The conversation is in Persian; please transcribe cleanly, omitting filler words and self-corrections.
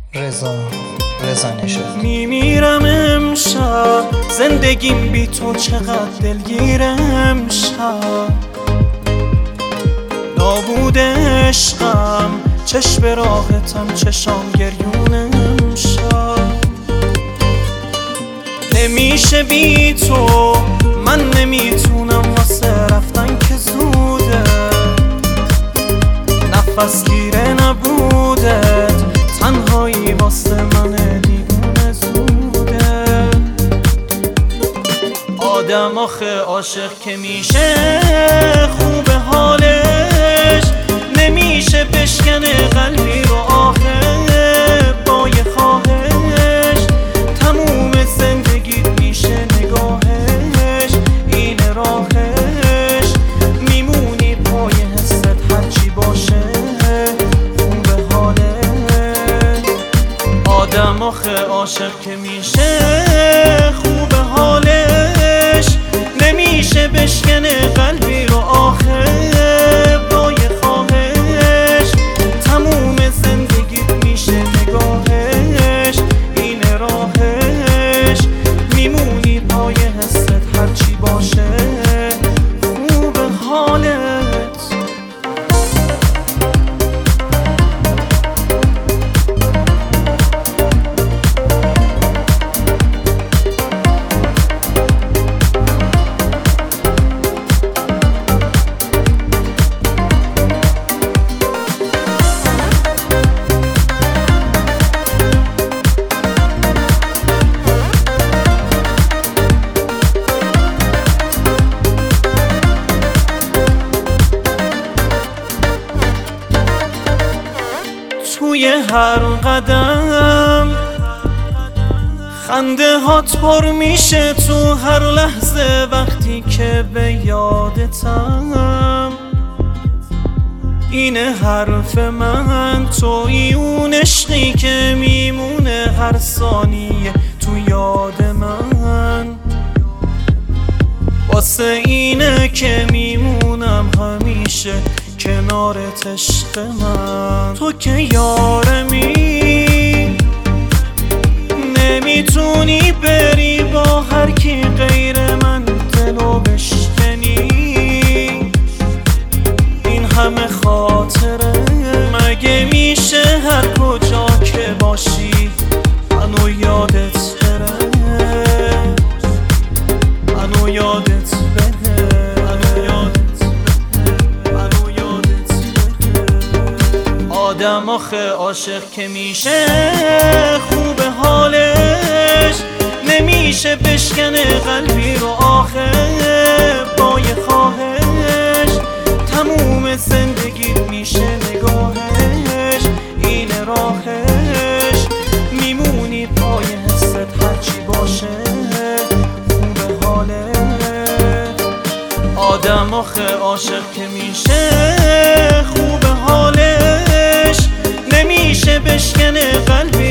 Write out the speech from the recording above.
رضا نشد. میمیرم امشب، زندگیم بی تو چقدر دلگیرم شب. نابود عشقم، چشم راحتم، چشام گریونم شب. نمیشه بی تو، من نمیتونم واسه رفتن که زوده. نفس گیره نبودت، تنهایی واسه من دیوونه زوده. آدم آخه عاشق که میشه خوب حالش، نمیشه بشکنه قلبی رو آخه با یه خواهش. تموم زندگیت میشه نگاهش، این راهش. میمونی پای حست هرچی باشه خوب حالش. آدم آخه عاشق که میشه خوب حالش، نمیشه بشکنه قلبی رو آخه با یه خواهش. تموم زندگیت میشه نگاهش، این راهش. میمونی پای حست هرچی باشه خوب حالت. توی هر قدم خنده هات پر میشه، تو هر لحظه وقتی که به یادتم. اینه حرف من، توی اون عشقی که میمونه هر ثانیه تو یاد من. واسه اینه که میمونم همیشه کنارت عشق من. تو که یارمی، نمیتونی بری با هر کی غیر من دلو بشکنی. این همه خاطره مگه میشه هر کجا که باشی منو یادت بره، منو یادت بره. آدم آخه عاشق که میشه خوب حالش، نمیشه بشکنه قلبی رو آخه با یه خواهش. تموم زندگیت میشه نگاهش، این راهش. میمونی پای حست هرچی باشه خوب حالت. آدم آخه عاشق که میشه خوب حالش، نمیشه بشکنه قلبی